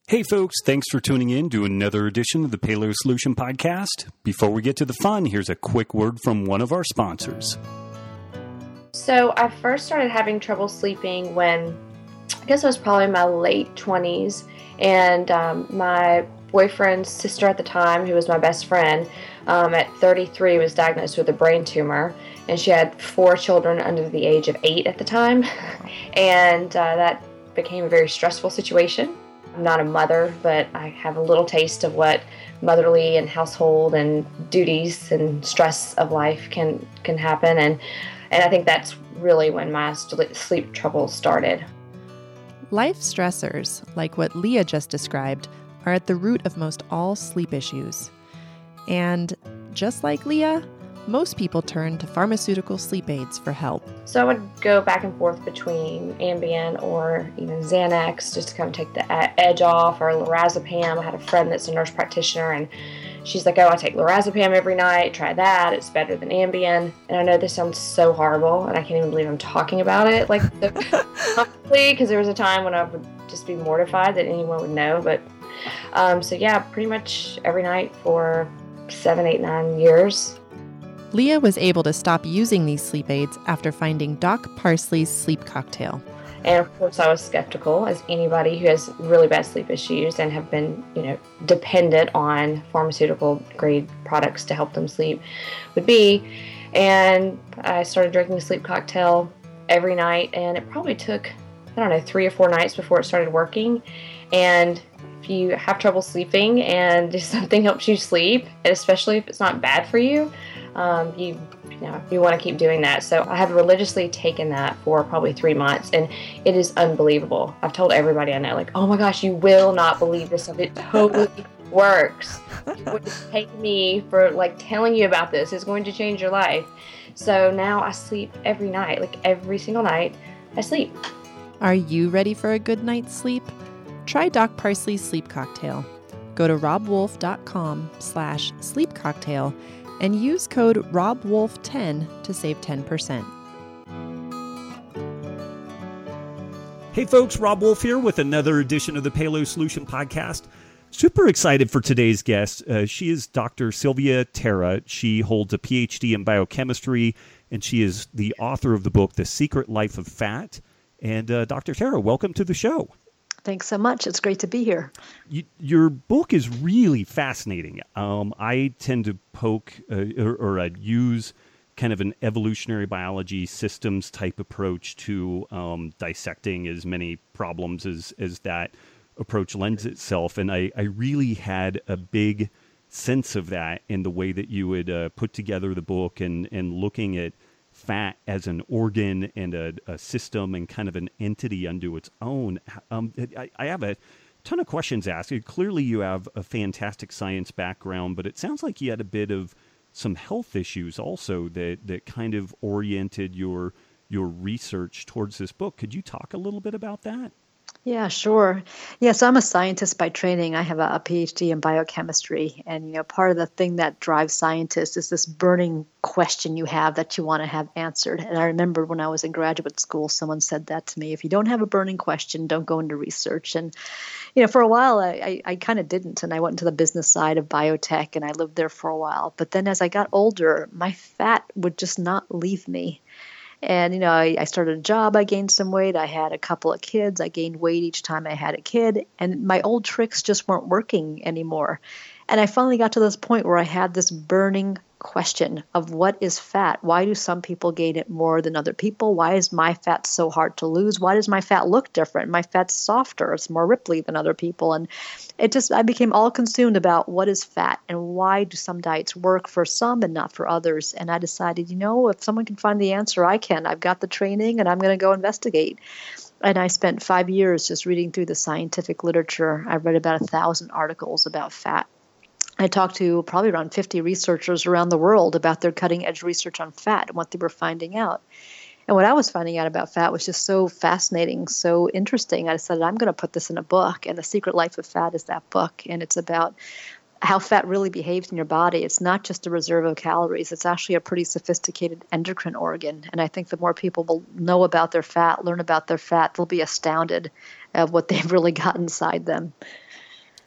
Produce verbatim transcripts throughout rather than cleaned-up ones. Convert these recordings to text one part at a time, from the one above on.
Hey folks, thanks for tuning in to another edition of the Paleo Solution Podcast. Before we get to the fun, here's a quick word from one of our sponsors. So I first started having trouble sleeping when, I guess I was probably in my late twenties, and um, my boyfriend's sister at the time, who was my best friend, um, at thirty-three was diagnosed with a brain tumor, and she had four children under the age of eight at the time, and uh, that became a very stressful situation. I'm not a mother, but I have a little taste of what motherly and household and duties and stress of life can can happen, and and I think that's really when my sleep troubles started. Life stressors, like what Leah just described, are at the root of most all sleep issues. And just like Leah, most people turn to pharmaceutical sleep aids for help. So I would go back and forth between Ambien or even Xanax just to kind of take the edge off, or lorazepam. I had a friend that's a nurse practitioner, and she's like, oh, I take lorazepam every night. Try that. It's better than Ambien. And I know this sounds so horrible, and I can't even believe I'm talking about it like publicly, because there was a time when I would just be mortified that anyone would know. But um, so yeah, pretty much every night for seven, eight, nine years. Leah was able to stop using these sleep aids after finding Doc Parsley's sleep cocktail. And of course I was skeptical, as anybody who has really bad sleep issues and have been, you know, dependent on pharmaceutical grade products to help them sleep would be. And I started drinking the sleep cocktail every night, and it probably took, I don't know, three or four nights before it started working. And if you have trouble sleeping and something helps you sleep, and especially if it's not bad for you, Um, you, you know, you want to keep doing that. So I have religiously taken that for probably three months, and it is unbelievable. I've told everybody I know, like, oh my gosh, you will not believe this stuff. It totally works. It would take me for like telling you about this is going to change your life. So now I sleep every night, like every single night I sleep. Are you ready for a good night's sleep? Try Doc Parsley's sleep cocktail. Go to robwolf.com slash sleep cocktail and use code rob wolf ten to save ten percent. Hey folks, Rob Wolf here with another edition of the Paleo Solution Podcast. Super excited for today's guest. Uh, she is Doctor Sylvia Tara. She holds a P H D in biochemistry, and she is the author of the book, The Secret Life of Fat. And uh, Doctor Tara, welcome to the show. Thanks so much. It's great to be here. You, your book is really fascinating. Um, I tend to poke uh, or, or uh, use kind of an evolutionary biology systems type approach to um, dissecting as many problems as, as that approach lends itself. And I, I really had a big sense of that in the way that you would uh, put together the book and, and looking at fat as an organ and a, a system and kind of an entity unto its own. Um, I, I have a ton of questions asked. Clearly you have a fantastic science background, but it sounds like you had a bit of some health issues also that, that kind of oriented your your research towards this book. Could you talk a little bit about that? Yeah, sure. Yes, I'm a scientist by training. I have a, a P H D in biochemistry. And, you know, part of the thing that drives scientists is this burning question you have that you want to have answered. And I remember when I was in graduate school, someone said that to me: if you don't have a burning question, don't go into research. And, you know, for a while, I, I, I kind of didn't. And I went into the business side of biotech, and I lived there for a while. But then as I got older, my fat would just not leave me. And, you know, I, I started a job, I gained some weight, I had a couple of kids, I gained weight each time I had a kid, and my old tricks just weren't working anymore. And I finally got to this point where I had this burning question of what is fat? Why do some people gain it more than other people? Why is my fat so hard to lose? Why does my fat look different? My fat's softer, it's more ripply than other people. And it just, I became all consumed about what is fat and why do some diets work for some and not for others. And I decided, you know, if someone can find the answer, I can. I've got the training and I'm going to go investigate. And I spent five years just reading through the scientific literature. I read about a thousand articles about fat. I talked to probably around fifty researchers around the world about their cutting-edge research on fat and what they were finding out. And what I was finding out about fat was just so fascinating, so interesting. I decided I'm going to put this in a book, and The Secret Life of Fat is that book. And it's about how fat really behaves in your body. It's not just a reserve of calories. It's actually a pretty sophisticated endocrine organ. And I think the more people will know about their fat, learn about their fat, they'll be astounded at what they've really got inside them.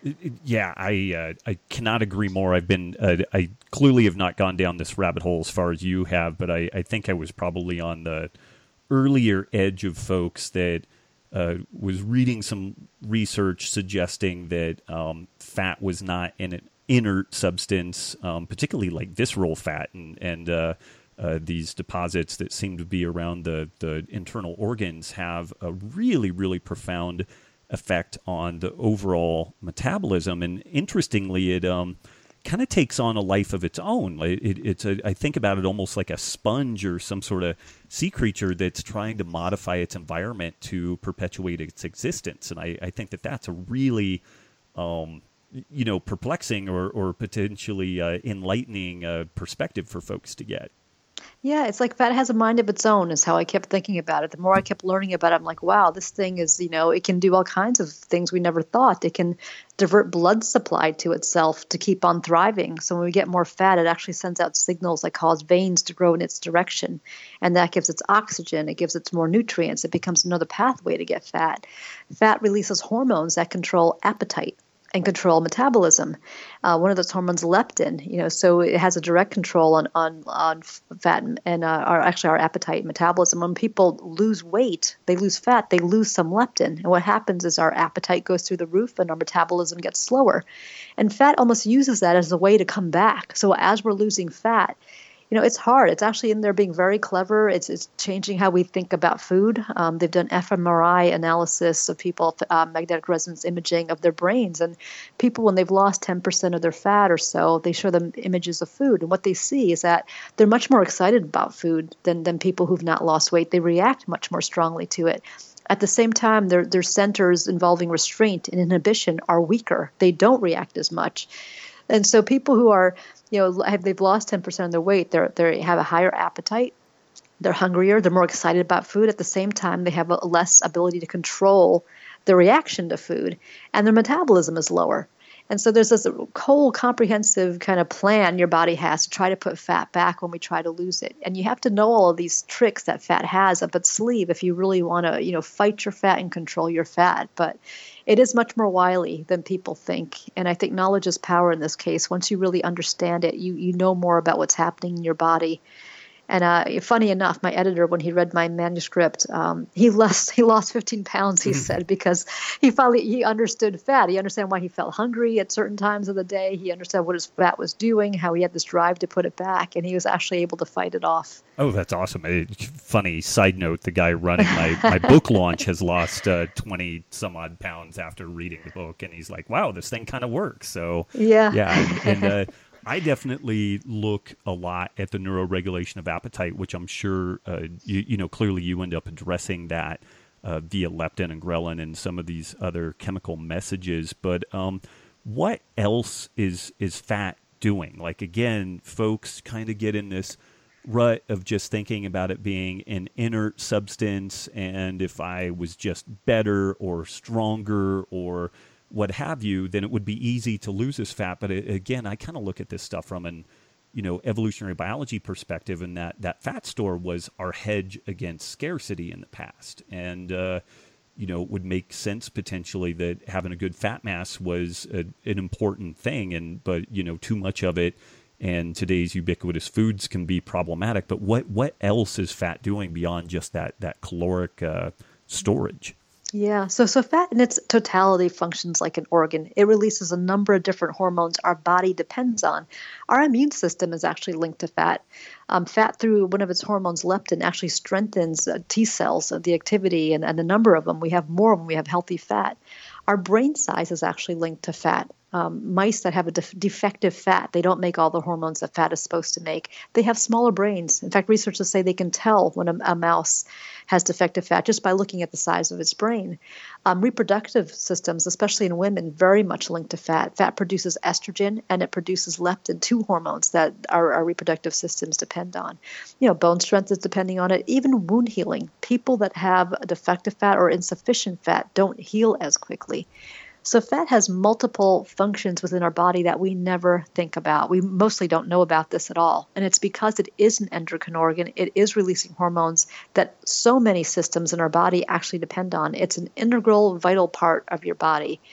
Yeah, I uh, I cannot agree more. I've been uh, I clearly have not gone down this rabbit hole as far as you have, but I, I think I was probably on the earlier edge of folks that uh, was reading some research suggesting that um, fat was not an inert substance, um, particularly like visceral fat and and uh, uh, these deposits that seem to be around the the internal organs have a really really profound effect on the overall metabolism. And interestingly, it um, kind of takes on a life of its own. It, it, it's a, I think about it almost like a sponge or some sort of sea creature that's trying to modify its environment to perpetuate its existence. And I, I think that that's a really, um, you know, perplexing or, or potentially uh, enlightening uh, perspective for folks to get. Yeah, it's like fat has a mind of its own is how I kept thinking about it. The more I kept learning about it, I'm like, wow, this thing is, you know, it can do all kinds of things we never thought. It can divert blood supply to itself to keep on thriving. So when we get more fat, it actually sends out signals that cause veins to grow in its direction. And that gives it oxygen. It gives it more nutrients. It becomes another pathway to get fat. Fat releases hormones that control appetite and control metabolism. Uh, one of those hormones, leptin, you know, so it has a direct control on on, on fat and, and uh, our actually our appetite and metabolism. When people lose weight, they lose fat, they lose some leptin. And what happens is our appetite goes through the roof and our metabolism gets slower. And fat almost uses that as a way to come back. So as we're losing fat, you know, it's hard. It's actually in there being very clever. It's it's changing how we think about food. Um, they've done f M R I analysis of people, uh, magnetic resonance imaging of their brains. And people, when they've lost ten percent of their fat or so, they show them images of food. And what they see is that they're much more excited about food than, than people who've not lost weight. They react much more strongly to it. At the same time, their their centers involving restraint and inhibition are weaker. They don't react as much. And so people who are, you know, have they've lost ten percent of their weight, they they have a higher appetite, they're hungrier, they're more excited about food. At the same time, they have a less ability to control their reaction to food, and their metabolism is lower. And so there's this whole comprehensive kind of plan your body has to try to put fat back when we try to lose it. And you have to know all of these tricks that fat has up its sleeve if you really want to, you know, fight your fat and control your fat. But it is much more wily than people think. And I think knowledge is power in this case. Once you really understand it, you you know more about what's happening in your body. And uh, funny enough, my editor, when he read my manuscript, um, he lost he lost fifteen pounds. He said because he finally he understood fat. He understood why he felt hungry at certain times of the day. He understood what his fat was doing, how he had this drive to put it back, and he was actually able to fight it off. Oh, that's awesome! A funny side note: the guy running my, my book launch has lost uh, twenty some odd pounds after reading the book, and he's like, "Wow, this thing kind of works." So yeah, yeah, and. and uh, I definitely look a lot at the neuroregulation of appetite, which I'm sure, uh, you, you know, clearly you end up addressing that uh, via leptin and ghrelin and some of these other chemical messages. But um, what else is is fat doing? Like, again, folks kind of get in this rut of just thinking about it being an inert substance, and if I was just better or stronger or what have you, then it would be easy to lose this fat. But it, again, I kind of look at this stuff from an, you know, evolutionary biology perspective, and that, that fat store was our hedge against scarcity in the past. And, uh, you know, it would make sense potentially that having a good fat mass was a, an important thing. And, but, you know, too much of it and today's ubiquitous foods can be problematic. But what, what else is fat doing beyond just that, that caloric uh, storage? Yeah, so so fat in its totality functions like an organ. It releases a number of different hormones our body depends on. Our immune system is actually linked to fat. Um, fat, through one of its hormones, leptin, actually strengthens uh, T cells, uh, the activity and, and the number of them. We have more when we have healthy fat. Our brain size is actually linked to fat. Um, mice that have a def- defective fat, they don't make all the hormones that fat is supposed to make. They have smaller brains. In fact, researchers say they can tell when a, a mouse has defective fat just by looking at the size of its brain. Um, reproductive systems, especially in women, very much linked to fat. Fat produces estrogen and it produces leptin, two hormones that our, our reproductive systems depend on. You know, bone strength is depending on it. Even wound healing. People that have defective fat or insufficient fat don't heal as quickly. So fat has multiple functions within our body that we never think about. We mostly don't know about this at all. And it's because it is an endocrine organ. It is releasing hormones that so many systems in our body actually depend on. It's an integral, vital part of your body.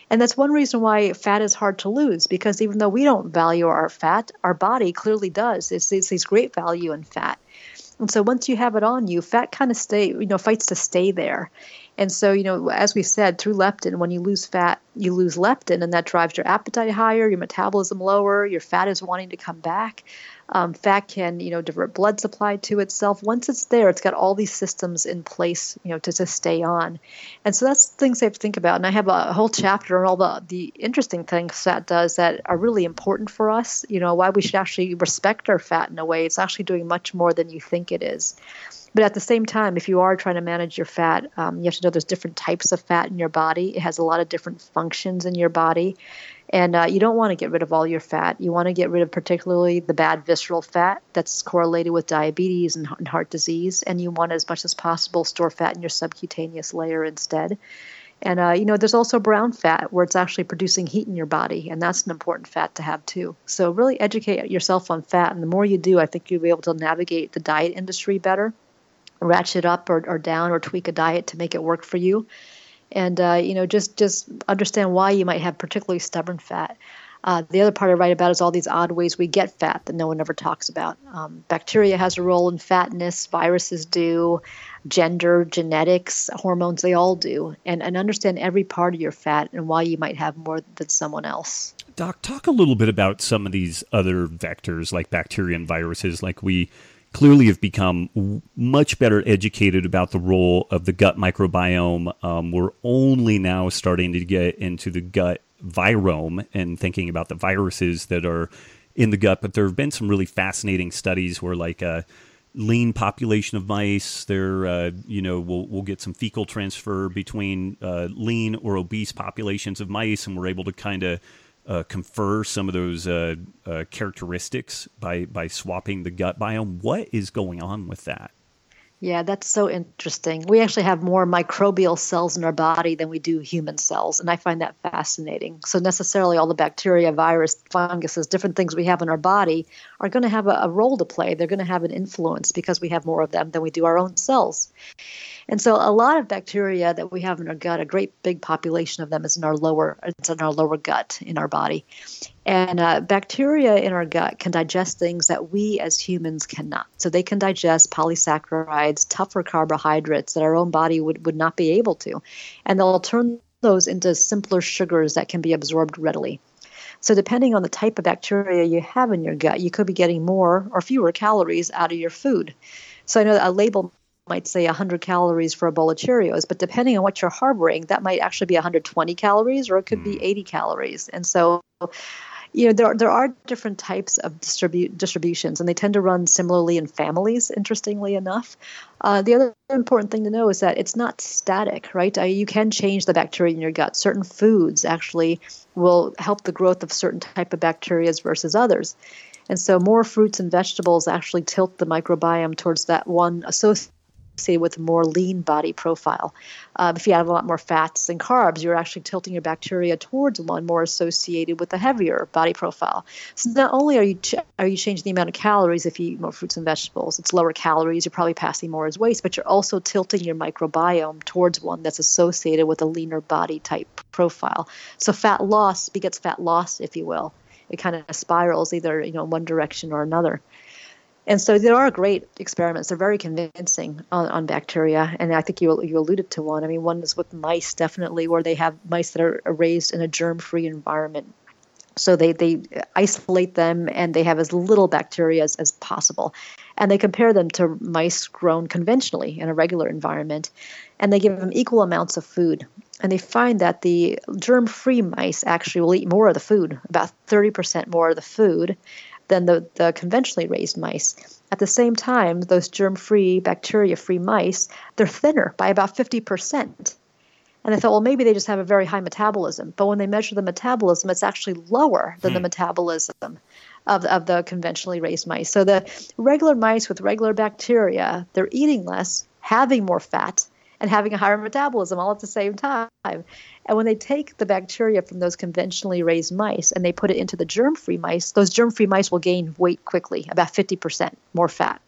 And that's one reason why fat is hard to lose, because even though we don't value our fat, our body clearly does. It sees great value in fat. And so once you have it on you, fat kind of stay, you know, fights to stay there. And so, you know, as we said, through leptin, when you lose fat, you lose leptin, and that drives your appetite higher, your metabolism lower, your fat is wanting to come back. Um, fat can, you know, divert blood supply to itself. Once it's there, it's got all these systems in place, you know, to, to stay on. And so that's things I have to think about. And I have a whole chapter on all the, the interesting things fat does that are really important for us, you know, why we should actually respect our fat in a way. It's actually doing much more than you think it is. But at the same time, if you are trying to manage your fat, um, you have to know there's different types of fat in your body. It has a lot of different functions in your body. And uh, you don't want to get rid of all your fat. You want to get rid of particularly the bad visceral fat that's correlated with diabetes and, and heart disease. And you want, as much as possible, store fat in your subcutaneous layer instead. And, uh, you know, there's also brown fat where it's actually producing heat in your body. And that's an important fat to have, too. So really educate yourself on fat. And the more you do, I think you'll be able to navigate the diet industry better, ratchet up or, or down or tweak a diet to make it work for you. And, uh, you know, just, just understand why you might have particularly stubborn fat. Uh, the other part I write about is all these odd ways we get fat that no one ever talks about. Um, bacteria has a role in fatness. Viruses do. Gender, genetics, hormones, they all do. And, and understand every part of your fat and why you might have more than someone else. Doc, talk a little bit about some of these other vectors like bacteria and viruses. Like we clearly have become much better educated about the role of the gut microbiome. Um, we're only now starting to get into the gut virome and thinking about the viruses that are in the gut. But there have been some really fascinating studies where, like a lean population of mice, there, uh, you know, we'll we'll get some fecal transfer between uh, lean or obese populations of mice, and we're able to kind of Uh, confer some of those uh, uh, characteristics by, by swapping the gut biome. What is going on with that? Yeah, that's so interesting. We actually have more microbial cells in our body than we do human cells, and I find that fascinating. So necessarily all the bacteria, virus, funguses, different things we have in our body are going to have a, a role to play. They're going to have an influence because we have more of them than we do our own cells. And so a lot of bacteria that we have in our gut, a great big population of them is in our lower, it's in our lower gut in our body. And uh, bacteria in our gut can digest things that we as humans cannot. So they can digest polysaccharides, tougher carbohydrates that our own body would, would not be able to. And they'll turn those into simpler sugars that can be absorbed readily. So depending on the type of bacteria you have in your gut, you could be getting more or fewer calories out of your food. So I know that a label might say one hundred calories for a bowl of Cheerios, but depending on what you're harboring, that might actually be one hundred twenty calories, or it could be eighty calories. And so, you know, there there are different types of distribute distributions, and they tend to run similarly in families, interestingly enough. Uh, the other important thing to know is that it's not static, right? Uh, you can change the bacteria in your gut. Certain foods actually will help the growth of certain type of bacteria versus others. And so more fruits and vegetables actually tilt the microbiome towards that one associated with a more lean body profile. Um, if you have a lot more fats and carbs, you're actually tilting your bacteria towards one more associated with a heavier body profile. So not only are you ch- are you changing the amount of calories if you eat more fruits and vegetables, it's lower calories, you're probably passing more as waste, but you're also tilting your microbiome towards one that's associated with a leaner body type profile. So fat loss begets fat loss, if you will. It kind of spirals either, you know, in one direction or another. And so there are great experiments. They're very convincing on, on bacteria. And I think you you alluded to one. I mean, one is with mice, definitely, where they have mice that are raised in a germ-free environment. So they, they isolate them, and they have as little bacteria as, as possible. And they compare them to mice grown conventionally in a regular environment. And they give them equal amounts of food. And they find that the germ-free mice actually will eat more of the food, about thirty percent more of the food, than the, the conventionally raised mice. At the same time, those germ-free, bacteria-free mice, they're thinner by about fifty percent. And I thought, well, maybe they just have a very high metabolism. But when they measure the metabolism, it's actually lower than hmm. the metabolism of, of the conventionally raised mice. So the regular mice with regular bacteria, they're eating less, having more fat, and having a higher metabolism all at the same time. And when they take the bacteria from those conventionally raised mice and they put it into the germ-free mice, those germ-free mice will gain weight quickly, about fifty percent more fat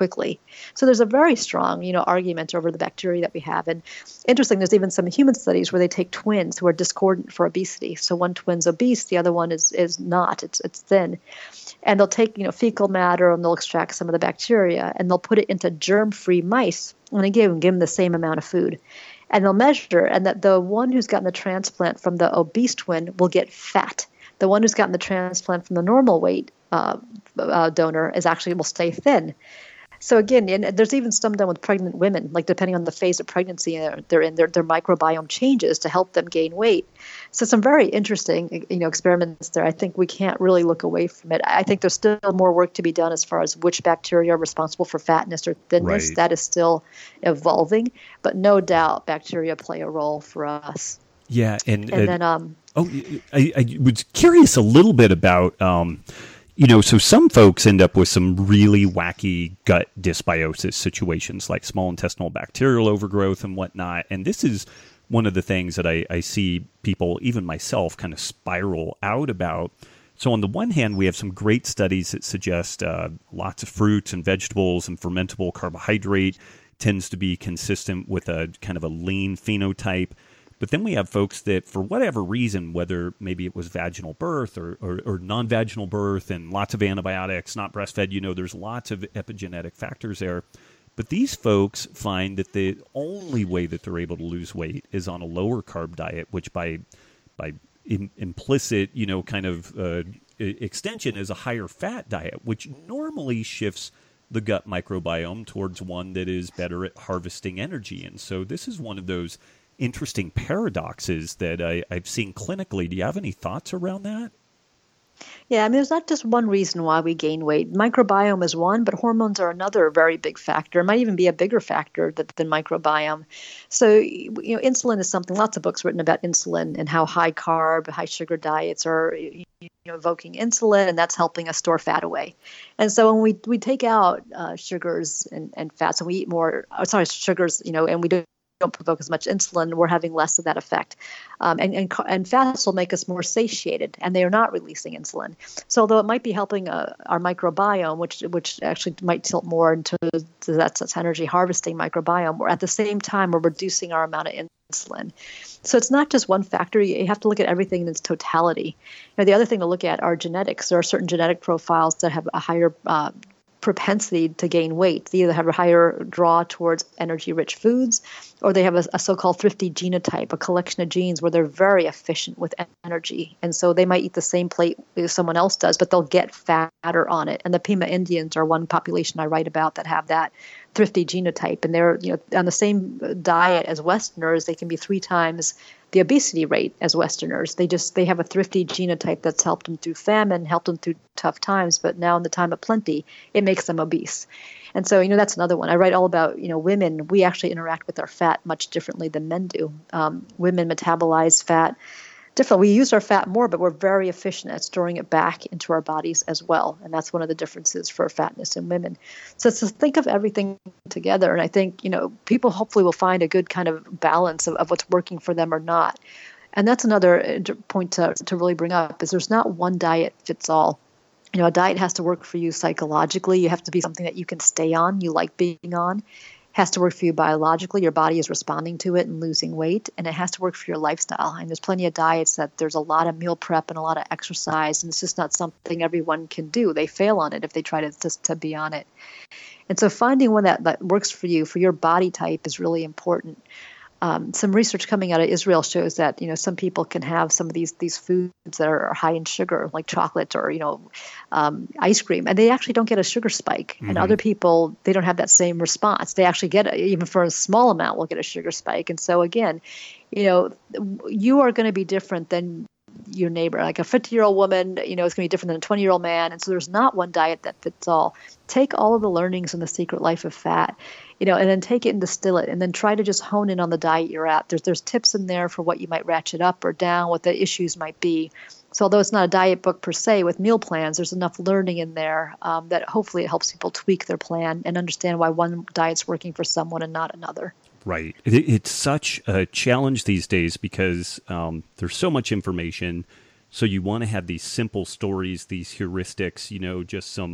quickly. So there's a very strong, you know, argument over the bacteria that we have. And interesting, there's even some human studies where they take twins who are discordant for obesity. So one twin's obese, the other one is is not. It's it's thin. And they'll take, you know, fecal matter and they'll extract some of the bacteria and they'll put it into germ-free mice. And again, give them the same amount of food. And they'll measure, and that the one who's gotten the transplant from the obese twin will get fat. The one who's gotten the transplant from the normal weight uh, uh, donor is actually will stay thin. So again, and there's even some done with pregnant women, like depending on the phase of pregnancy they're in, their, their microbiome changes to help them gain weight. So some very interesting, you know, experiments there. I think we can't really look away from it. I think there's still more work to be done as far as which bacteria are responsible for fatness or thinness. Right. That is still evolving, but no doubt bacteria play a role for us. Yeah, and, and uh, then um, oh, I, I was curious a little bit about. Um, You know, so some folks end up with some really wacky gut dysbiosis situations like small intestinal bacterial overgrowth and whatnot. And this is one of the things that I, I see people, even myself, kind of spiral out about. So on the one hand, we have some great studies that suggest uh, lots of fruits and vegetables and fermentable carbohydrate tends to be consistent with a kind of a lean phenotype. But then we have folks that, for whatever reason, whether maybe it was vaginal birth or, or, or non-vaginal birth and lots of antibiotics, not breastfed, you know, there's lots of epigenetic factors there. But these folks find that the only way that they're able to lose weight is on a lower carb diet, which by by im- implicit, you know, kind of uh, extension is a higher fat diet, which normally shifts the gut microbiome towards one that is better at harvesting energy. And so this is one of those interesting paradoxes that I, I've seen clinically. Do you have any thoughts around that? Yeah, I mean, there's not just one reason why we gain weight. Microbiome is one, but hormones are another very big factor. It might even be a bigger factor than, than microbiome. So, you know, insulin is something, lots of books written about insulin and how high carb, high sugar diets are, you know, evoking insulin, and that's helping us store fat away. And so when we, we take out uh, sugars and, and fats and we eat more, oh, sorry, sugars, you know, and we do don't provoke as much insulin, we're having less of that effect. Um, and, and and fats will make us more satiated, and they are not releasing insulin. So although it might be helping uh, our microbiome, which which actually might tilt more into that's, that's energy harvesting microbiome, or at the same time we're reducing our amount of insulin. So it's not just one factor. You have to look at everything in its totality. You know, the other thing to look at are genetics. There are certain genetic profiles that have a higher uh, propensity to gain weight. They either have a higher draw towards energy-rich foods, or they have a, a so-called thrifty genotype, a collection of genes where they're very efficient with energy. And so they might eat the same plate as someone else does, but they'll get fatter on it. And the Pima Indians are one population I write about that have that thrifty genotype. And they're, you know, on the same diet as Westerners, they can be three times the obesity rate as Westerners. They just, they have a thrifty genotype that's helped them through famine, helped them through tough times, but now in the time of plenty, it makes them obese. And so, you know, that's another one. I write all about, you know, women. We actually interact with our fat much differently than men do. Um, women metabolize fat differently. We use our fat more, but we're very efficient at storing it back into our bodies as well. And that's one of the differences for fatness in women. So to think of everything together, and I think, you know, people hopefully will find a good kind of balance of, of what's working for them or not. And that's another point to, to really bring up, is there's not one diet fits all. You know, a diet has to work for you psychologically. You have to be something that you can stay on, you like being on. It has to work for you biologically. Your body is responding to it and losing weight. And it has to work for your lifestyle. And there's plenty of diets that there's a lot of meal prep and a lot of exercise. And it's just not something everyone can do. They fail on it if they try to just to be on it. And so finding one that, that works for you, for your body type, is really important. Um, some research coming out of Israel shows that, you know, some people can have some of these these foods that are high in sugar, like chocolate or, you know, um, ice cream, and they actually don't get a sugar spike. Mm-hmm. And other people, they don't have that same response. They actually get, a, even for a small amount, will get a sugar spike. And so again, you know, you are going to be different than your neighbor. Like a fifty-year-old woman, you know, is going to be different than a twenty-year-old man. And so there's not one diet that fits all. Take all of the learnings in The Secret Life of Fat, you know, and then take it and distill it, and then try to just hone in on the diet you're at. There's there's tips in there for what you might ratchet up or down, what the issues might be. So although it's not a diet book per se with meal plans, there's enough learning in there um, that hopefully it helps people tweak their plan and understand why one diet's working for someone and not another. Right. It, it's such a challenge these days because um, there's so much information. So you want to have these simple stories, these heuristics, you know, just some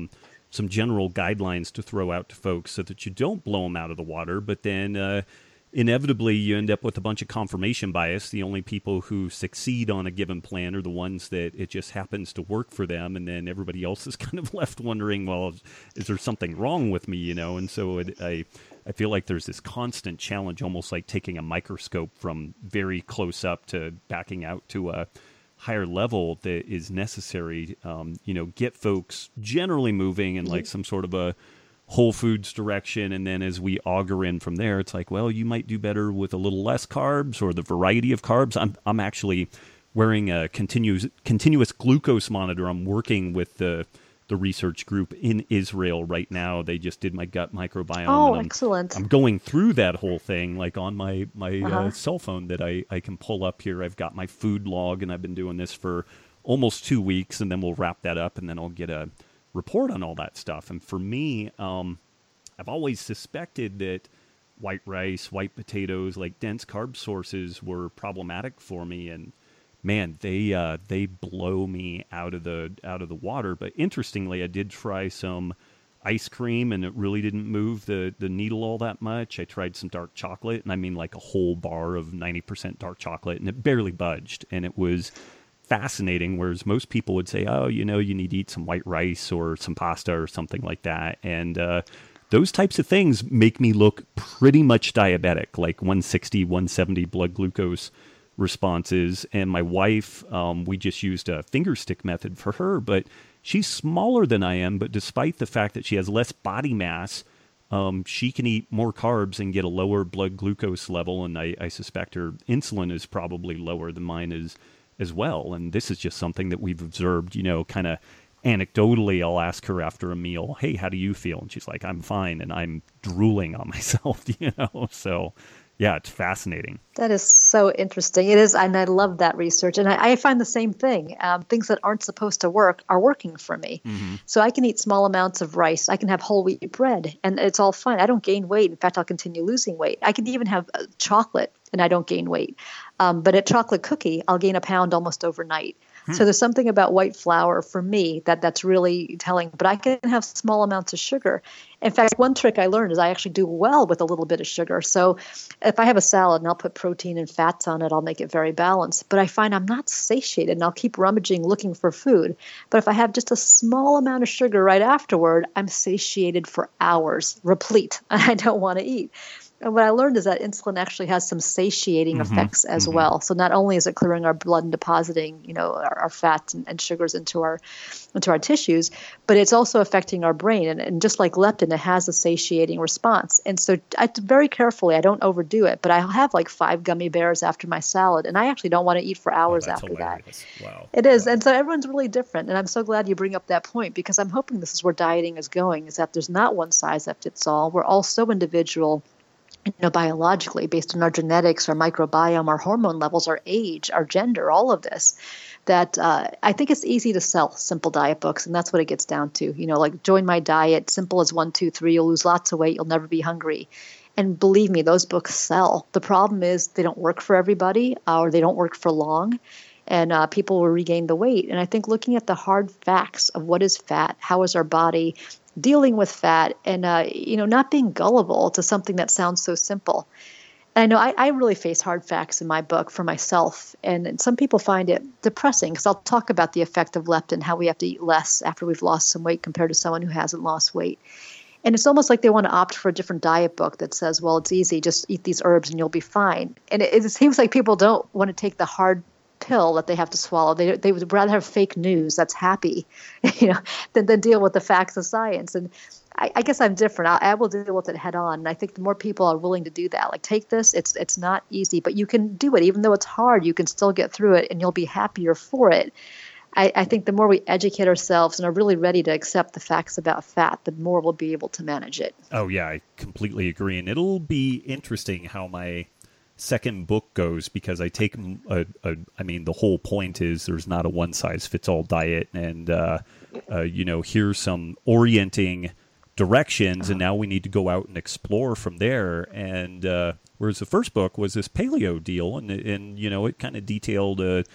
some general guidelines to throw out to folks so that you don't blow them out of the water, but then uh, inevitably you end up with a bunch of confirmation bias. The only people who succeed on a given plan are the ones that it just happens to work for them, and then everybody else is kind of left wondering, well, is there something wrong with me, you know? And so it, I, I feel like there's this constant challenge, almost like taking a microscope from very close up to backing out to a higher level that is necessary, um, you know, get folks generally moving in like some sort of a Whole Foods direction, and then as we auger in from there, it's like, well, you might do better with a little less carbs or the variety of carbs. I'm I'm actually wearing a continuous continuous glucose monitor. I'm working with the the research group in Israel right now. They just did my gut microbiome. Oh, and I'm, excellent! I'm going through that whole thing like on my my uh-huh. uh, cell phone that I I can pull up here. I've got my food log, and I've been doing this for almost two weeks, and then we'll wrap that up, and then I'll get a report on all that stuff. And for me, um, I've always suspected that white rice, white potatoes, like dense carb sources were problematic for me. And man, they uh, they blow me out of the out of the water. But interestingly, I did try some ice cream, and it really didn't move the the needle all that much. I tried some dark chocolate, and I mean like a whole bar of ninety percent dark chocolate, and it barely budged. And it was fascinating, whereas most people would say, oh, you know, you need to eat some white rice or some pasta or something like that. And uh, those types of things make me look pretty much diabetic, like one sixty, one seventy blood glucose responses. And my wife, um, we just used a finger stick method for her, but she's smaller than I am. But despite the fact that she has less body mass, um, she can eat more carbs and get a lower blood glucose level. And I, I suspect her insulin is probably lower than mine is as well. And this is just something that we've observed, you know, kind of anecdotally. I'll ask her after a meal, hey, how do you feel? And she's like, I'm fine. And I'm drooling on myself, you know? So yeah, it's fascinating. That is so interesting. It is. And I love that research. And I, I find the same thing. Um, things that aren't supposed to work are working for me. Mm-hmm. So I can eat small amounts of rice. I can have whole wheat bread, and it's all fine. I don't gain weight. In fact, I'll continue losing weight. I can even have uh, chocolate, and I don't gain weight. Um, but a chocolate cookie, I'll gain a pound almost overnight. Hmm. So there's something about white flour for me that that's really telling. But I can have small amounts of sugar. In fact, one trick I learned is I actually do well with a little bit of sugar. So if I have a salad and I'll put protein and fats on it, I'll make it very balanced. But I find I'm not satiated, and I'll keep rummaging looking for food. But if I have just a small amount of sugar right afterward, I'm satiated for hours, replete, and I don't want to eat. And what I learned is that insulin actually has some satiating mm-hmm, effects as mm-hmm. well. So not only is it clearing our blood and depositing, you know, our, our fats and, and sugars into our into our tissues, but it's also affecting our brain. And, and just like leptin, it has a satiating response. And so I very carefully, I don't overdo it, but I'll have like five gummy bears after my salad, and I actually don't want to eat for hours oh, after hilarious. that. Wow. It is. Wow. And so everyone's really different. And I'm so glad you bring up that point, because I'm hoping this is where dieting is going, is that there's not one size that fits all. We're all so individual, you know, biologically, based on our genetics, our microbiome, our hormone levels, our age, our gender, all of this, that uh, I think it's easy to sell simple diet books. And that's what it gets down to. You know, like Join My Diet, simple as one, two, three, you'll lose lots of weight, you'll never be hungry. And believe me, those books sell. The problem is they don't work for everybody, uh, or they don't work for long. And uh, people will regain the weight. And I think looking at the hard facts of what is fat, how is our body dealing with fat, and uh, you know, not being gullible to something that sounds so simple. And I know I, I really face hard facts in my book for myself, and, and some people find it depressing, because I'll talk about the effect of leptin, how we have to eat less after we've lost some weight compared to someone who hasn't lost weight. And it's almost like they want to opt for a different diet book that says, well, it's easy, just eat these herbs and you'll be fine. And it, it seems like people don't want to take the hard pill that they have to swallow. They they would rather have fake news that's happy, you know, than, than deal with the facts of science. And I, I guess I'm different. I, I will deal with it head on. And I think the more people are willing to do that, like take this, it's it's not easy, but you can do it. Even though it's hard, you can still get through it, and you'll be happier for it. I, I think the more we educate ourselves and are really ready to accept the facts about fat, the more we'll be able to manage it. Oh yeah, I completely agree. And it'll be interesting how my second book goes, because I take a, a, I mean, the whole point is there's not a one size fits all diet, and uh, uh, you know, here's some orienting directions, and now we need to go out and explore from there. And uh, whereas the first book was this paleo deal, and and you know, it kind of detailed uh,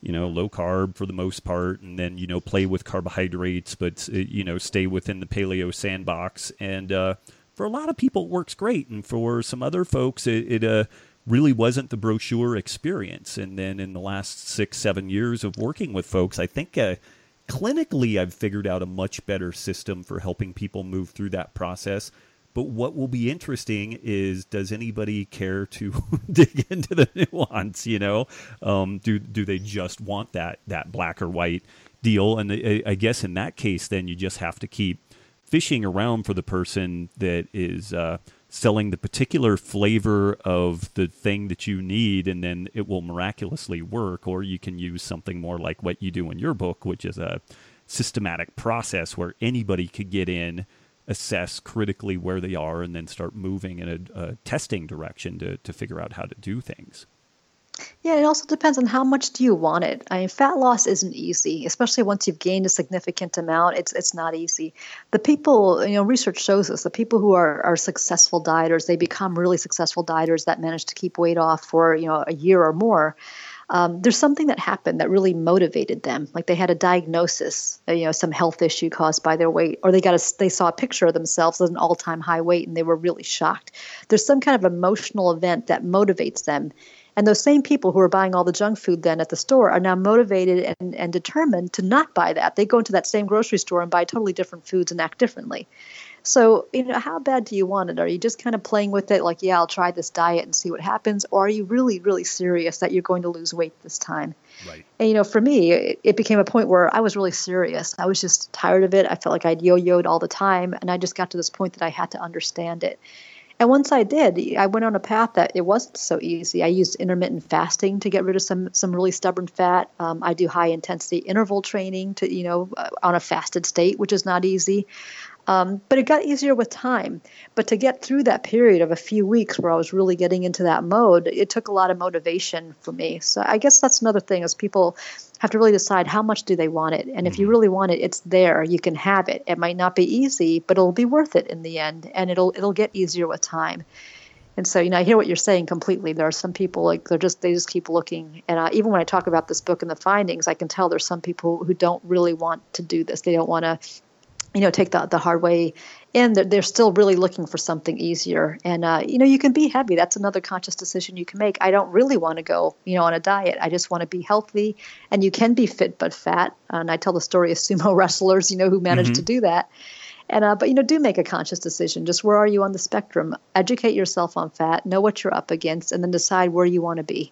you know, low carb for the most part, and then, you know, play with carbohydrates, but, you know, stay within the paleo sandbox. And uh, for a lot of people, it works great. And for some other folks, it, it uh, really wasn't the brochure experience. And then in the last six, seven years of working with folks, I think uh, clinically I've figured out a much better system for helping people move through that process. But what will be interesting is, does anybody care to dig into the nuance? You know, um, do do they just want that that black or white deal? And I, I guess in that case, then you just have to keep fishing around for the person that is uh, selling the particular flavor of the thing that you need, and then it will miraculously work. Or you can use something more like what you do in your book, which is a systematic process where anybody could get in, assess critically where they are, and then start moving in a, a testing direction to, to figure out how to do things. Yeah, it also depends on how much do you want it. I mean, fat loss isn't easy, especially once you've gained a significant amount. It's it's not easy. The people, you know, research shows us the people who are, are successful dieters, they become really successful dieters that manage to keep weight off for, you know, a year or more. Um, there's something that happened that really motivated them. Like they had a diagnosis, uh, you know, some health issue caused by their weight, or they got a, they saw a picture of themselves as an all-time high weight and they were really shocked. There's some kind of emotional event that motivates them. And those same people who are buying all the junk food then at the store are now motivated and, and determined to not buy that. They go into that same grocery store and buy totally different foods and act differently. So, you know, how bad do you want it? Are you just kind of playing with it like, yeah, I'll try this diet and see what happens? Or are you really, really serious that you're going to lose weight this time? Right. And, you know, for me, it, it became a point where I was really serious. I was just tired of it. I felt like I'd yo-yoed all the time. And I just got to this point that I had to understand it. And once I did, I went on a path that it wasn't so easy. I used intermittent fasting to get rid of some some really stubborn fat. Um, I do high intensity interval training to, you know, uh, on a fasted state, which is not easy. Um, but it got easier with time. But to get through that period of a few weeks where I was really getting into that mode, it took a lot of motivation for me. So I guess that's another thing is people have to really decide how much do they want it. And if you really want it, it's there. You can have it. It might not be easy, but it'll be worth it in the end. And it'll it'll get easier with time. And so, you know, I hear what you're saying completely. There are some people like they're just they just keep looking. And uh, even when I talk about this book and the findings, I can tell there's some people who don't really want to do this. They don't want to, you know, take the, the hard way in. They're, they're still really looking for something easier. And, uh, you know, you can be heavy. That's another conscious decision you can make. I don't really want to go, you know, on a diet. I just want to be healthy. And you can be fit but fat. And I tell the story of sumo wrestlers, you know, who managed mm-hmm. to do that. And, uh, but, you know, do make a conscious decision. Just where are you on the spectrum? Educate yourself on fat, know what you're up against, and then decide where you want to be.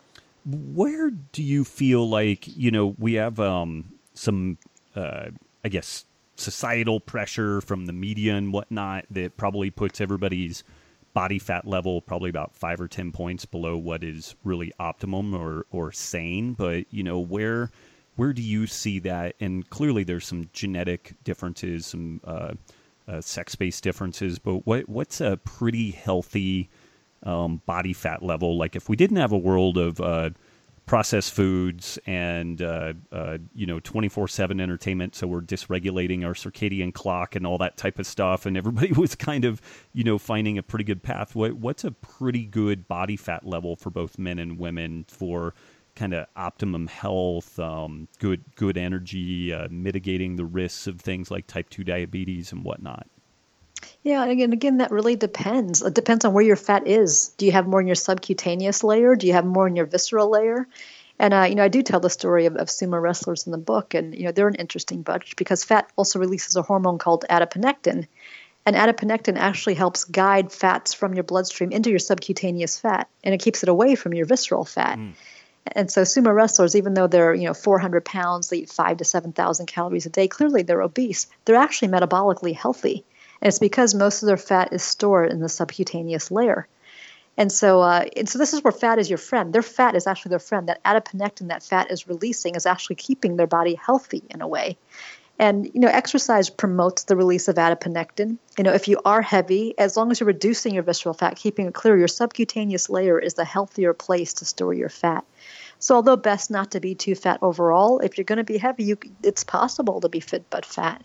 Where do you feel like, you know, we have um, some, uh, I guess, societal pressure from the media and whatnot that probably puts everybody's body fat level probably about five or ten points below what is really optimum or, or sane. But, you know, where where do you see that? And clearly there's some genetic differences, some uh, uh, sex-based differences, but what what's a pretty healthy um, body fat level? Like if we didn't have a world of uh, processed foods and, uh, uh, you know, twenty-four seven entertainment. So we're dysregulating our circadian clock and all that type of stuff. And everybody was kind of, you know, finding a pretty good path. What, what's a pretty good body fat level for both men and women for kind of optimum health, um, good, good energy, uh, mitigating the risks of things like type two diabetes and whatnot? Yeah, and again, again, that really depends. It depends on where your fat is. Do you have more in your subcutaneous layer? Do you have more in your visceral layer? And, uh, you know, I do tell the story of, of sumo wrestlers in the book, and, you know, they're an interesting bunch because fat also releases a hormone called adiponectin. And adiponectin actually helps guide fats from your bloodstream into your subcutaneous fat, and it keeps it away from your visceral fat. Mm. And so sumo wrestlers, even though they're, you know, four hundred pounds, they eat five to seven thousand calories a day, clearly they're obese. They're actually metabolically healthy. And it's because most of their fat is stored in the subcutaneous layer. And so uh, and so this is where fat is your friend. Their fat is actually their friend. That adiponectin that fat is releasing is actually keeping their body healthy in a way. And, you know, exercise promotes the release of adiponectin. You know, if you are heavy, as long as you're reducing your visceral fat, keeping it clear, your subcutaneous layer is the healthier place to store your fat. So although best not to be too fat overall, if you're going to be heavy, you, it's possible to be fit but fat.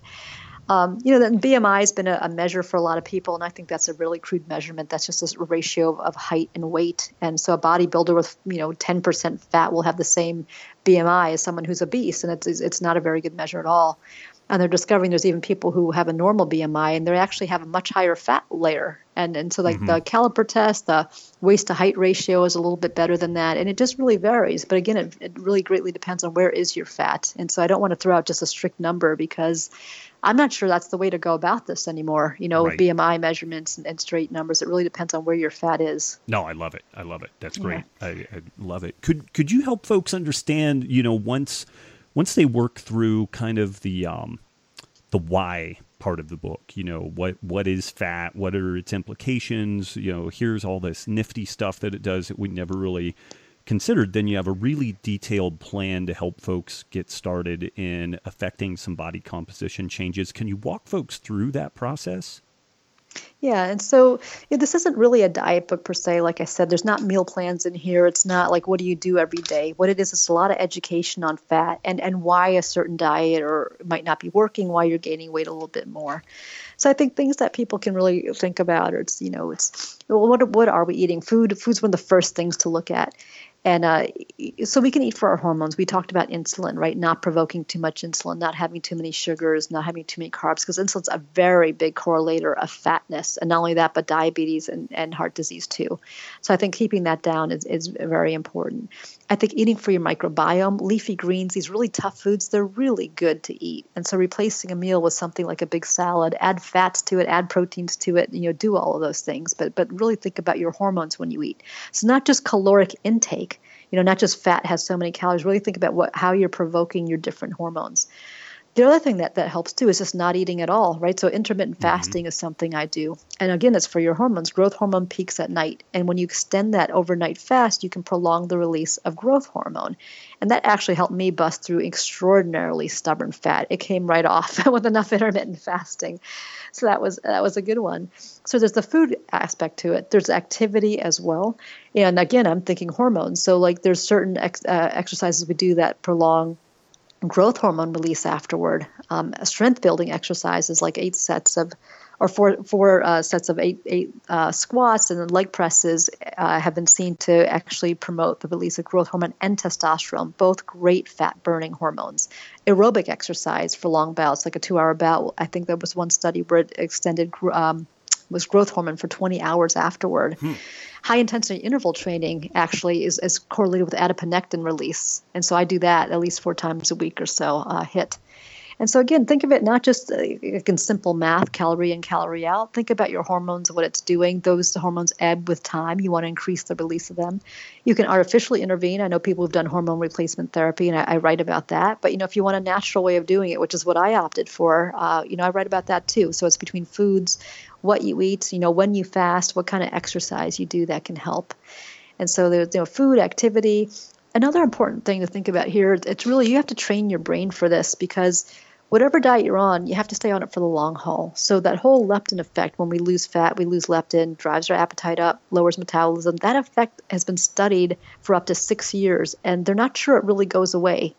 Um, you know, then B M I has been a, a measure for a lot of people, and I think that's a really crude measurement. That's just a ratio of, of height and weight. And so a bodybuilder with, you know, ten percent fat will have the same B M I as someone who's obese, and it's it's not a very good measure at all. And they're discovering there's even people who have a normal B M I and they actually have a much higher fat layer. And and so like mm-hmm. the caliper test, the waist to height ratio is a little bit better than that. And it just really varies. But again, it, it really greatly depends on where is your fat. And so I don't want to throw out just a strict number because I'm not sure that's the way to go about this anymore. You know, right. B M I measurements and, and straight numbers, it really depends on where your fat is. No, I love it. I love it. That's great. Yeah. I, I love it. Could could you help folks understand, you know, once once they work through kind of the um, the why part of the book, you know, what what is fat, what are its implications, you know, here's all this nifty stuff that it does that we never really considered, then you have a really detailed plan to help folks get started in affecting some body composition changes. Can you walk folks through that process? Yeah, and so yeah, this isn't really a diet book per se. Like I said, there's not meal plans in here. It's not like what do you do every day. What it is, it's a lot of education on fat and, and why a certain diet or might not be working, why you're gaining weight a little bit more. So I think things that people can really think about are, it's, you know, it's well, what what are we eating? Food. Food's one of the first things to look at. And uh, so we can eat for our hormones. We talked about insulin, right? Not provoking too much insulin, not having too many sugars, not having too many carbs, because insulin's a very big correlator of fatness. And not only that, but diabetes and, and heart disease too. So I think keeping that down is, is very important. I think eating for your microbiome, leafy greens, these really tough foods, they're really good to eat. And so replacing a meal with something like a big salad, add fats to it, add proteins to it, you know, do all of those things. But but really think about your hormones when you eat. So not just caloric intake, you know, not just fat has so many calories. Really think about what how you're provoking your different hormones. The other thing that, that helps too is just not eating at all, right? So intermittent fasting mm-hmm. is something I do. And again, it's for your hormones. Growth hormone peaks at night. And when you extend that overnight fast, you can prolong the release of growth hormone. And that actually helped me bust through extraordinarily stubborn fat. It came right off with enough intermittent fasting. So that was that was a good one. So there's the food aspect to it. There's activity as well. And again, I'm thinking hormones. So like there's certain ex, uh, exercises we do that prolong growth hormone release afterward. Um, strength building exercises like eight sets of, or four four uh, sets of eight eight uh, squats and then leg presses uh, have been seen to actually promote the release of growth hormone and testosterone, both great fat burning hormones. Aerobic exercise for long bouts, like a two hour bout. I think there was one study where it extended um, was growth hormone for twenty hours afterward. Hmm. High-intensity interval training actually is, is correlated with adiponectin release. And so I do that at least four times a week or so, uh, HIIT. And so again, think of it not just uh, in simple math, calorie in, calorie out. Think about your hormones, what it's doing. Those hormones ebb with time. You want to increase the release of them. You can artificially intervene. I know people who've done hormone replacement therapy, and I, I write about that. But, you know, if you want a natural way of doing it, which is what I opted for, uh, you know, I write about that too. So it's between foods, what you eat, you know, when you fast, what kind of exercise you do that can help. And so there's, you know, food, activity. Another important thing to think about here, it's really, you have to train your brain for this because whatever diet you're on, you have to stay on it for the long haul. So that whole leptin effect, when we lose fat, we lose leptin, drives our appetite up, lowers metabolism. That effect has been studied for up to six years, and they're not sure it really goes away.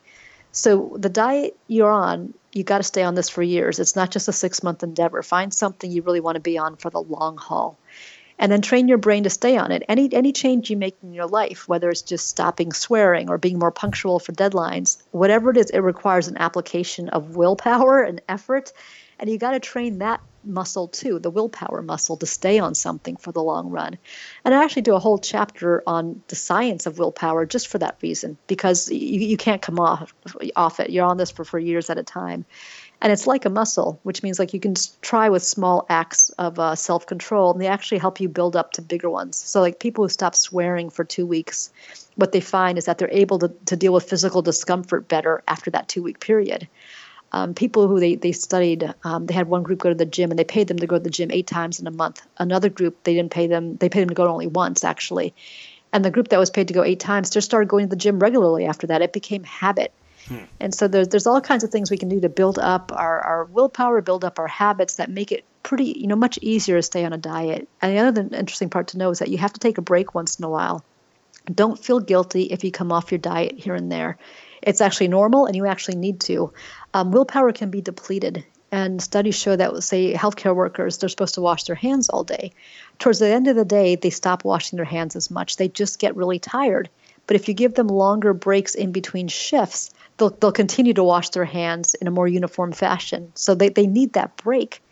So the diet you're on, you got to stay on this for years. It's not just a six-month endeavor. Find something you really want to be on for the long haul. And then train your brain to stay on it. Any any change you make in your life, whether it's just stopping swearing or being more punctual for deadlines, whatever it is, it requires an application of willpower and effort. And you got to train that muscle too, the willpower muscle, to stay on something for the long run. And I actually do a whole chapter on the science of willpower just for that reason, because you, you can't come off off it. You're on this for, for years at a time. And it's like a muscle, which means like you can try with small acts of uh, self-control, and they actually help you build up to bigger ones. So like people who stop swearing for two weeks, what they find is that they're able to, to deal with physical discomfort better after that two-week period. Um, people who they, they studied, um, they had one group go to the gym, and they paid them to go to the gym eight times in a month. Another group, they didn't pay them, they paid them to go only once, actually. And the group that was paid to go eight times just started going to the gym regularly after that. It became habit. Hmm. And so there's, there's all kinds of things we can do to build up our, our willpower, build up our habits that make it pretty, you know, much easier to stay on a diet. And the other interesting part to know is that you have to take a break once in a while. Don't feel guilty if you come off your diet here and there. It's actually normal, and you actually need to. Um, willpower can be depleted, and studies show that, say, healthcare workers, they're supposed to wash their hands all day. Towards the end of the day, they stop washing their hands as much. They just get really tired. But if you give them longer breaks in between shifts, they'll, they'll continue to wash their hands in a more uniform fashion. So they, they need that break.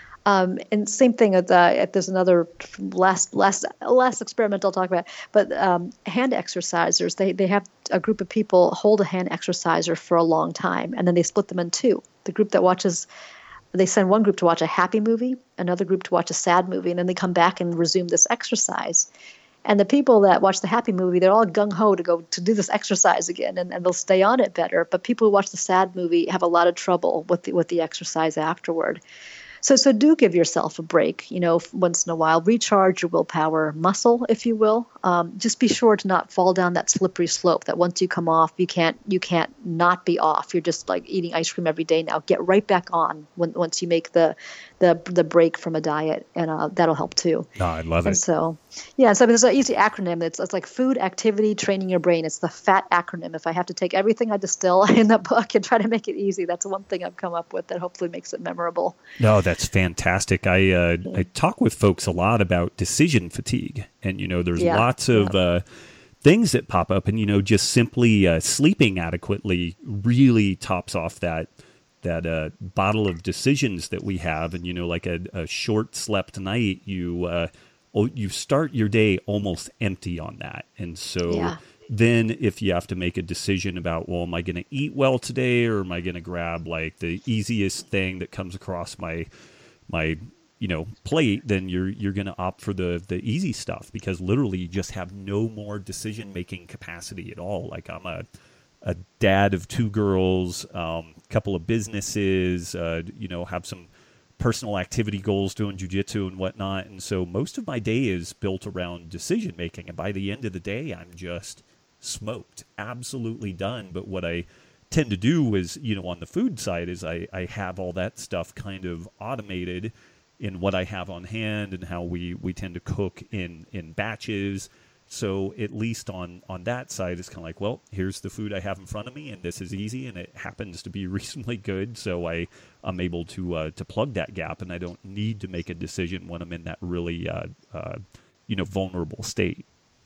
Um, and same thing with, uh, there's another last last last experiment I'll talk about, but um, hand exercisers, they, they have a group of people hold a hand exerciser for a long time, and then they split them in two. The group that watches, they send one group to watch a happy movie, another group to watch a sad movie, and then they come back and resume this exercise. And the people that watch the happy movie, they're all gung-ho to go to do this exercise again, and, and they'll stay on it better. But people who watch the sad movie have a lot of trouble with the, with the exercise afterward. So so do give yourself a break, you know, once in a while. Recharge your willpower muscle, if you will. Um, just be sure to not fall down that slippery slope that once you come off, you can't you can't not be off. You're just like eating ice cream every day now. Get right back on when, once you make the the the break from a diet, and uh, that'll help too. No, I love and it. So, yeah, so there's an easy acronym. It's, it's like food, activity, training your brain. It's the FAT acronym. If I have to take everything I distill in the book and try to make it easy, that's one thing I've come up with that hopefully makes it memorable. No, that's fantastic. I uh, I talk with folks a lot about decision fatigue, and you know, there's Yeah, lots of yeah. uh, things that pop up, and you know, just simply uh, sleeping adequately really tops off that that uh, bottle of decisions that we have. And you know, like a, a short slept night, you uh, oh, you start your day almost empty on that, and so. Yeah. Then if you have to make a decision about, well, am I going to eat well today, or am I going to grab like the easiest thing that comes across my my you know plate, then you're you're going to opt for the the easy stuff, because literally you just have no more decision making capacity at all. Like I'm a a dad of two girls, um, couple of businesses, uh, you know, have some personal activity goals, doing jujitsu and whatnot, and so most of my day is built around decision making. And by the end of the day, I'm just smoked, absolutely done. But what I tend to do is, you know, on the food side, is I, I have all that stuff kind of automated in what I have on hand and how we, we tend to cook in, in batches. So at least on, on that side, it's kind of like, well, here's the food I have in front of me, and this is easy, and it happens to be reasonably good. So I, I'm able to uh, to plug that gap, and I don't need to make a decision when I'm in that really, uh, uh, you know, vulnerable state.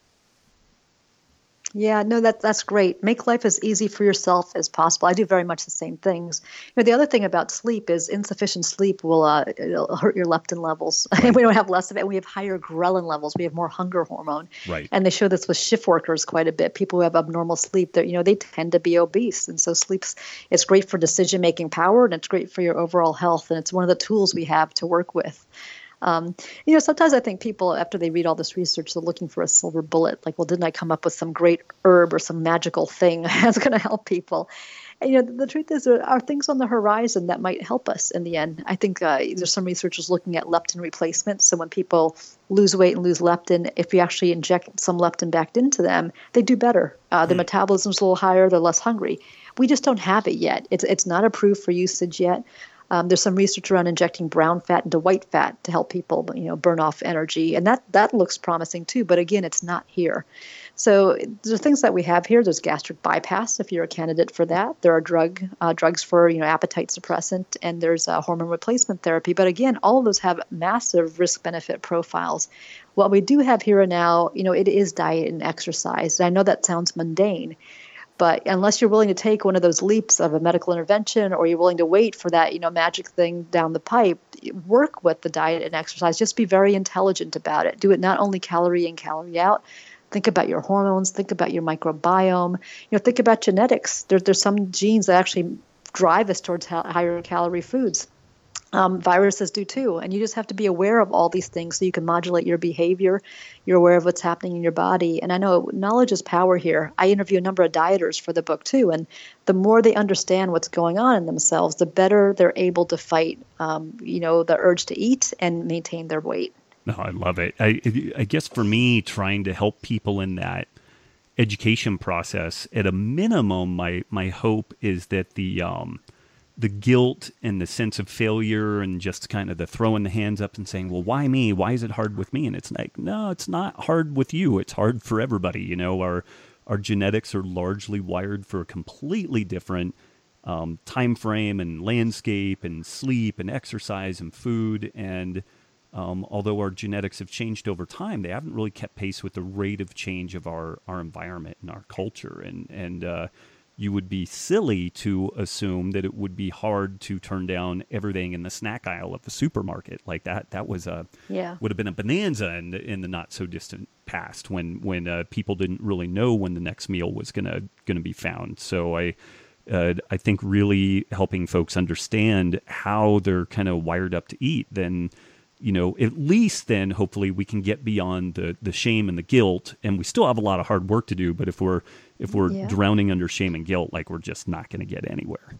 Yeah, no, that that's great. Make life as easy for yourself as possible. I do very much the same things. You know, the other thing about sleep is insufficient sleep will uh, it'll hurt your leptin levels. Right. We don't have less of it. We have higher ghrelin levels. We have more hunger hormone. Right. And they show this with shift workers quite a bit. People who have abnormal sleep, that you know, they tend to be obese. And so sleep's it's great for decision making power, and it's great for your overall health. And it's one of the tools we have to work with. Um, you know, sometimes I think people, after they read all this research, they're looking for a silver bullet. Like, well, didn't I come up with some great herb or some magical thing that's going to help people? And, you know, the, the truth is there are things on the horizon that might help us in the end. I think uh, there's some researchers looking at leptin replacement. So when people lose weight and lose leptin, if you actually inject some leptin back into them, they do better. Uh, their mm. metabolism's a little higher. They're less hungry. We just don't have it yet. It's it's not approved for usage yet. Um, there's some research around injecting brown fat into white fat to help people, you know, burn off energy, and that that looks promising too. But again, it's not here. So there's things that we have here. There's gastric bypass if you're a candidate for that. There are drug uh, drugs for you know appetite suppressant, and there's uh, hormone replacement therapy. But again, all of those have massive risk benefit profiles. What we do have here and now, you know, it is diet and exercise. And I know that sounds mundane. But unless you're willing to take one of those leaps of a medical intervention, or you're willing to wait for that, you know, magic thing down the pipe, work with the diet and exercise. Just be very intelligent about it. Do it not only calorie in, calorie out. Think about your hormones. Think about your microbiome. You know, think about genetics. There, there's some genes that actually drive us towards higher calorie foods. Um, viruses do too. And you just have to be aware of all these things so you can modulate your behavior. You're aware of what's happening in your body. And I know knowledge is power here. I interview a number of dieters for the book too. And the more they understand what's going on in themselves, the better they're able to fight, um, you know, the urge to eat and maintain their weight. No, I love it. I, I guess for me, trying to help people in that education process, at a minimum, my, my hope is that the, um, the guilt and the sense of failure and just kind of the throwing the hands up and saying, well, why me? Why is it hard with me? And it's like, no, it's not hard with you. It's hard for everybody. You know, our, our genetics are largely wired for a completely different um, time frame and landscape and sleep and exercise and food. And um, although our genetics have changed over time, they haven't really kept pace with the rate of change of our, our environment and our culture. And, and uh, you would be silly to assume that it would be hard to turn down everything in the snack aisle of the supermarket. Like that, that was a, yeah. would have been a bonanza in the, in the not so distant past when, when uh, people didn't really know when the next meal was going to, going to be found. So I, Uh, I think really helping folks understand how they're kind of wired up to eat, then, you know, at least then hopefully we can get beyond the, the shame and the guilt. And we still have a lot of hard work to do, but if we're if we're yeah. drowning under shame and guilt, like we're just not going to get anywhere.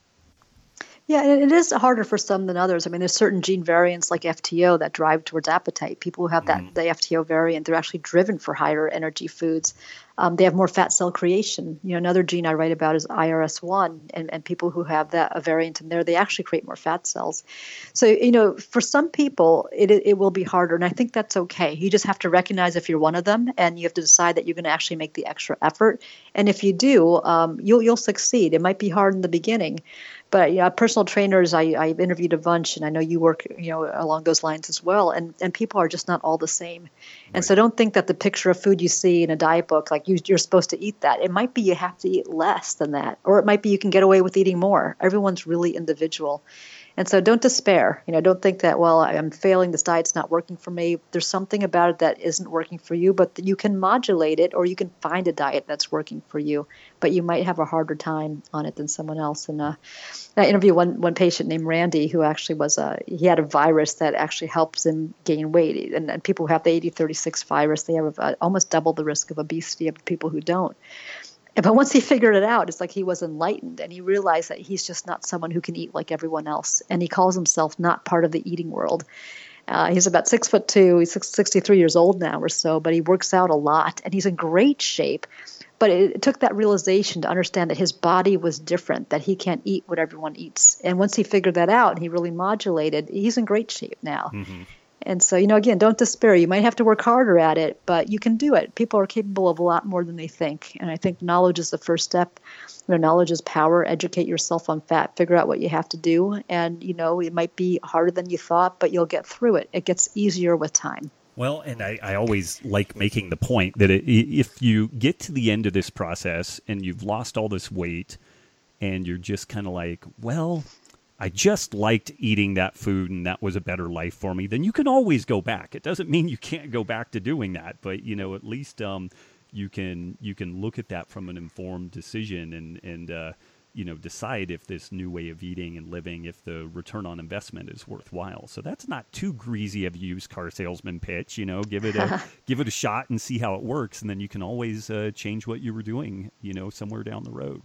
Yeah, and it is harder for some than others. I mean, there's certain gene variants like F T O that drive towards appetite. People who have that mm. the F T O variant, they're actually driven for higher energy foods. Um, they have more fat cell creation. You know, another gene I write about is I R S one, and, and people who have that a variant in there, they actually create more fat cells. So, you know, for some people, it it will be harder, and I think that's okay. You just have to recognize if you're one of them, and you have to decide that you're going to actually make the extra effort. And if you do, um, you'll you'll succeed. It might be hard in the beginning. But yeah, personal trainers, I, I interviewed a bunch, and I know you work, you know, along those lines as well. And, and people are just not all the same. And right. so don't think that the picture of food you see in a diet book, like you, you're supposed to eat that. It might be you have to eat less than that, or it might be you can get away with eating more. Everyone's really individual. And so don't despair. You know, don't think that, well, I'm failing, this diet's not working for me. There's something about it that isn't working for you, but you can modulate it, or you can find a diet that's working for you. But you might have a harder time on it than someone else. And uh, I interviewed one one patient named Randy who actually was a, he had a virus that actually helps him gain weight. And, and people who have the eighty thirty-six virus, they have uh, almost double the risk of obesity of people who don't. But once he figured it out, it's like he was enlightened, and he realized that he's just not someone who can eat like everyone else. And he calls himself not part of the eating world. Uh, he's about six foot two. He's sixty-three years old now or so, but he works out a lot, and he's in great shape. But it, it took that realization to understand that his body was different, that he can't eat what everyone eats. And once he figured that out and he really modulated, he's in great shape now. Mm-hmm. And so, you know, again, don't despair. You might have to work harder at it, but you can do it. People are capable of a lot more than they think. And I think knowledge is the first step. You know, knowledge is power. Educate yourself on fat. Figure out what you have to do. And, you know, it might be harder than you thought, but you'll get through it. It gets easier with time. Well, and I, I always like making the point that it, if you get to the end of this process and you've lost all this weight and you're just kind of like, well, I just liked eating that food and that was a better life for me, then you can always go back. It doesn't mean you can't go back to doing that, but, you know, at least um, you can you can look at that from an informed decision and, and uh, you know, decide if this new way of eating and living, if the return on investment is worthwhile. So that's not too greasy of a used car salesman pitch, you know, give it a give it a shot and see how it works. And then you can always uh, change what you were doing, you know, somewhere down the road.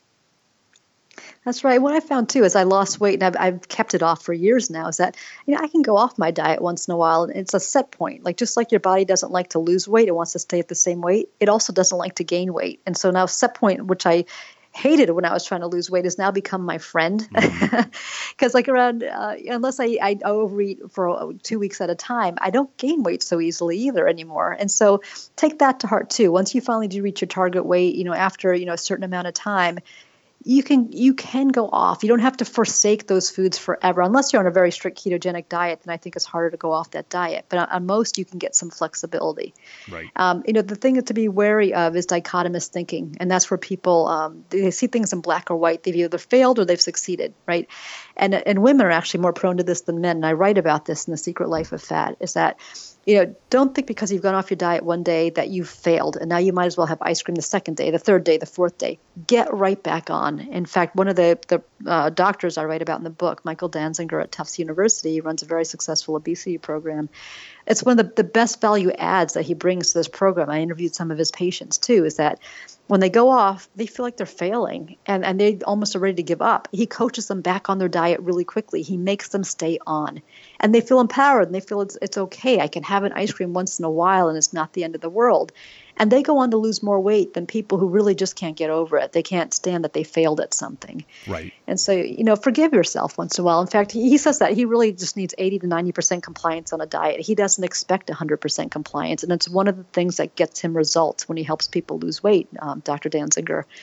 That's right. What I found, too, is I lost weight, and I've, I've kept it off for years now, is that, you know, I can go off my diet once in a while, and it's a set point. Like, just like your body doesn't like to lose weight, it wants to stay at the same weight, it also doesn't like to gain weight. And so now set point, which I hated when I was trying to lose weight, has now become my friend. Because, mm-hmm. like, around, uh, unless I, I overeat for two weeks at a time, I don't gain weight so easily either anymore. And so take that to heart, too. Once you finally do reach your target weight, you know, after, you know, a certain amount of time, You can you can go off. You don't have to forsake those foods forever. Unless you're on a very strict ketogenic diet, then I think it's harder to go off that diet. But on, on most, you can get some flexibility. Right. Um, you know, the thing to be wary of is dichotomous thinking, and that's where people um, they see things in black or white. They've either failed or they've succeeded, right? And and women are actually more prone to this than men. And I write about this in The Secret Life of Fat. Is that you know, don't think because you've gone off your diet one day that you've failed and now you might as well have ice cream the second day, the third day, the fourth day. Get right back on. In fact, one of the, the uh, doctors I write about in the book, Michael Danziger at Tufts University, runs a very successful obesity program. It's one of the, the best value adds that he brings to this program. I interviewed some of his patients too, is that when they go off, they feel like they're failing and, and they almost are ready to give up. He coaches them back on their diet really quickly. He makes them stay on. And they feel empowered and they feel it's it's okay. I can have an ice cream once in a while and it's not the end of the world. And they go on to lose more weight than people who really just can't get over it. They can't stand that they failed at something. Right. And so, you know, forgive yourself once in a while. In fact, he, he says that he really just needs eighty to ninety percent compliance on a diet. He doesn't expect one hundred percent compliance. And it's one of the things that gets him results when he helps people lose weight, um, Doctor Danziger.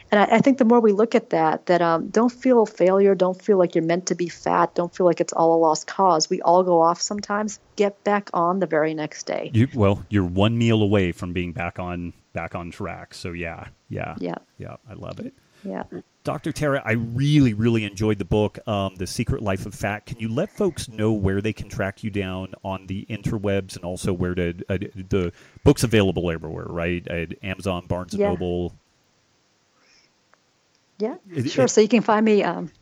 And I, I think the more we look at that, that um, don't feel failure, don't feel like you're meant to be fat, don't feel like it's all a lost cause. We all go off sometimes. Get back on the very next day. You, well, you're one meal away from being back on back on track. So yeah, yeah, yeah, yeah. I love it. Yeah. Doctor Tara, I really, really enjoyed the book, um, The Secret Life of Fat. Can you let folks know where they can track you down on the interwebs, and also where to, uh, the book's available everywhere, right? At Amazon, Barnes and yeah. Noble. Yeah, it, sure. It, so you can find me. Um,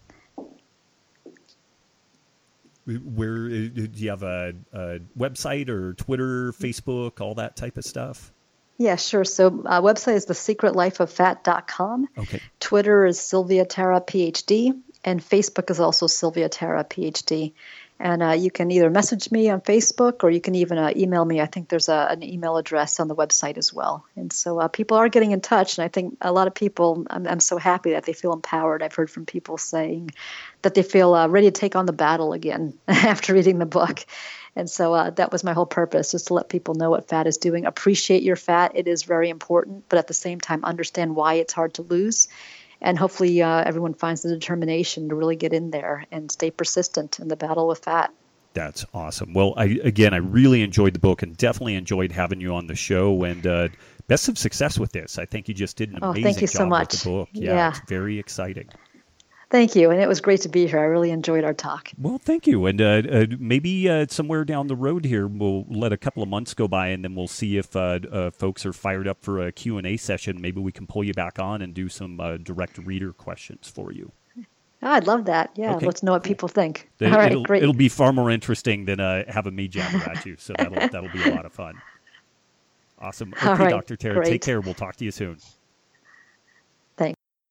where do you have a, a website or Twitter, Facebook, all that type of stuff? Yeah, sure. So uh, website is the secret life of fat dot com. Okay. Twitter is Sylvia Tara, PhD, and Facebook is also Sylvia Tara, PhD. And uh, you can either message me on Facebook or you can even uh, email me. I think there's a, an email address on the website as well. And so uh, people are getting in touch, and I think a lot of people, I'm, I'm so happy that they feel empowered. I've heard from people saying that they feel uh, ready to take on the battle again after reading the book. And so uh, that was my whole purpose, just to let people know what fat is doing. Appreciate your fat. It is very important, but at the same time, understand why it's hard to lose. And hopefully uh, everyone finds the determination to really get in there and stay persistent in the battle with fat. That's awesome. Well, I, again, I really enjoyed the book and definitely enjoyed having you on the show. And uh, best of success with this. I think you just did an oh, amazing thank you job so much. with the book. Yeah, yeah, it's very exciting. Thank you. And it was great to be here. I really enjoyed our talk. Well, thank you. And uh, uh, maybe uh, somewhere down the road here, we'll let a couple of months go by, and then we'll see if uh, uh, folks are fired up for a Q and A session. Maybe we can pull you back on and do some uh, direct reader questions for you. Oh, I'd love that. Yeah, okay. Let's know what people think. It, All right, it'll, great. It'll be far more interesting than uh, having me jabber at you, so that'll, that'll be a lot of fun. Awesome. Okay, All right, Doctor Tara, great. take care. We'll talk to you soon.